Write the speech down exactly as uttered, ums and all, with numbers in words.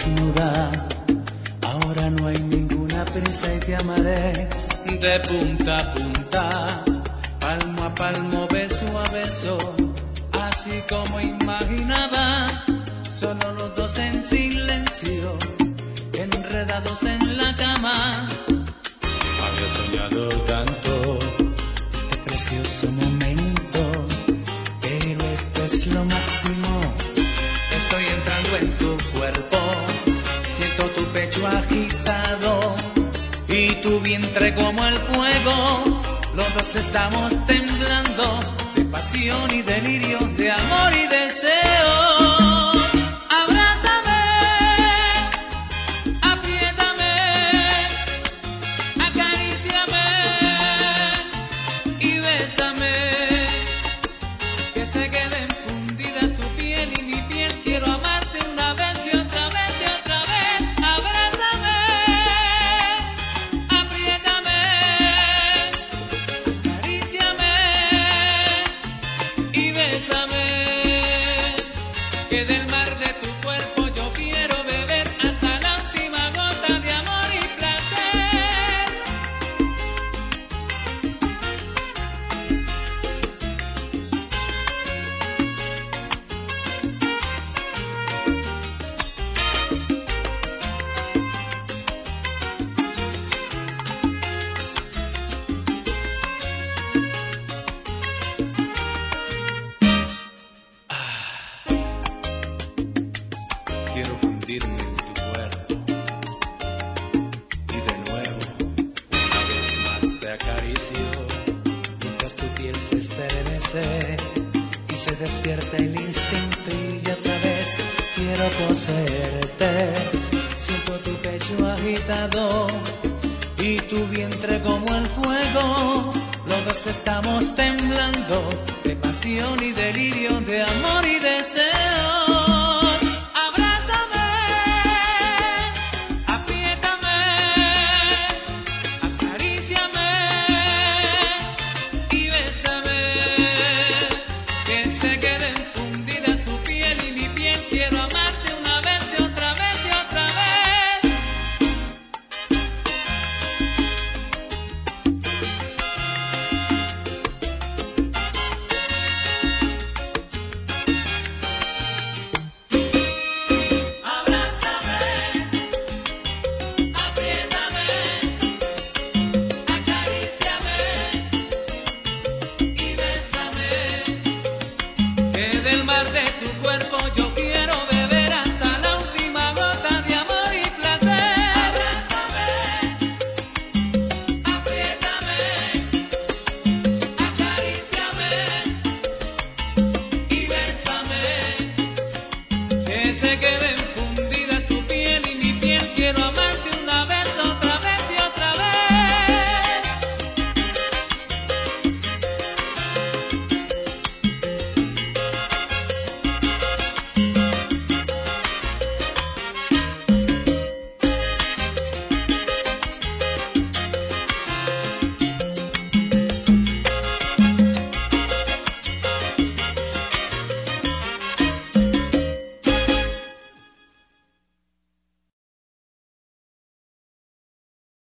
desnuda. Ahora no hay ninguna prisa y te amaré de punta a punta, palmo a palmo, beso a beso, así como imaginaba. Solo los dos en silencio, enredados en la cama. Había soñado tanto este precioso momento, pero esto es lo máximo. Estoy entrando en tu cuerpo, siento tu pecho agitado y tu vientre como el fuego. Los dos estamos temblando de pasión y delirio, de amor y deseo. Y se despierta el instinto y yo otra vez quiero poseerte. Siento tu pecho agitado y tu vientre como el fuego. Los dos estamos temblando de pasión y delirio, de amor y